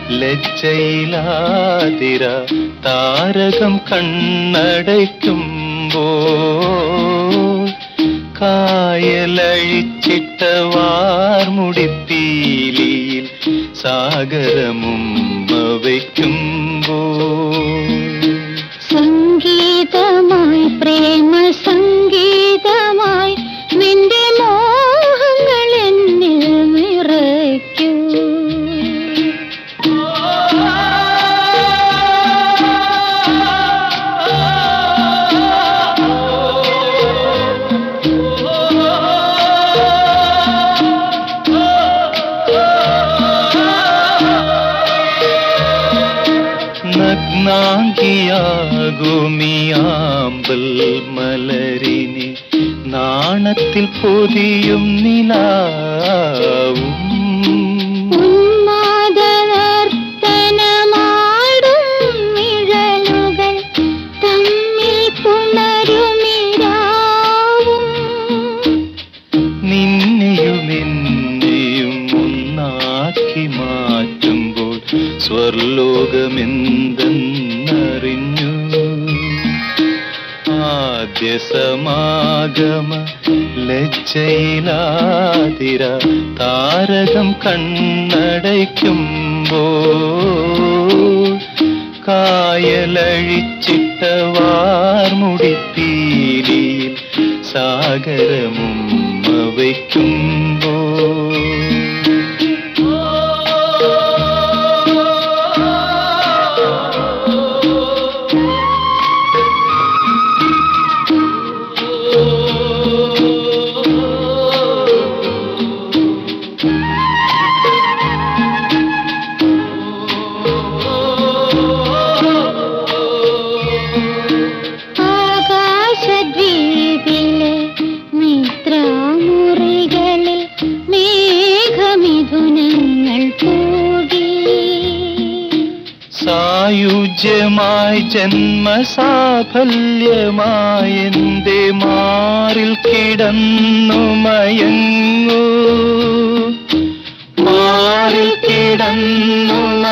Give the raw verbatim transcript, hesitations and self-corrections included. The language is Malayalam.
ലജ്ജയിലാതിര താരകം കണ്ണടയ്ക്കുമ്പോൾ കായലഴിച്ചിട്ട വാർമുടിപ്പീലിയിൽ സാഗരമുമ്മ വയ്ക്കുമ്പോൾ സംഗീതമായി പ്രേമ സംഗീതമായി നിന്റെ മോഹങ്ങൾ എന്നിൽ നിറയ്ക്കൂ. നഗ്നാംഗിയാകുമിയാമ്പൽ മലരിനെ നാണത്തിൽ പൊതിയും നിലാവും ഉന്മാദനർത്തനമാടും നിഴലുകൾ തമ്മിൽ പുണരുമിരാവും നിന്നെയും എന്നെയും ഒന്നാക്കി മാറ്റുമ്പോൾ സ്വർലോകമെന്തെന്നറിഞ്ഞു. ആദ്യ സമാഗമ ലജ്ജയിലാതിര താരകം കണ്ണടയ്ക്കുമ്പോൾ കായലഴിച്ചിട്ട വാർമുടിപ്പീലിയിൽ സാഗരമുമ്മ വയ്ക്കുമ്പോൾ ആകാശദ്വീപിലെ മിത്രമുറികളിൽ മേഘമിഥുനങ്ങൾ പൂകി സായുജ്യമായി ജന്മസാഫല്യമായി എന്റെ മാറിൽ കിടന്നു മയങ്ങൂ മാറിൽ കിടന്നു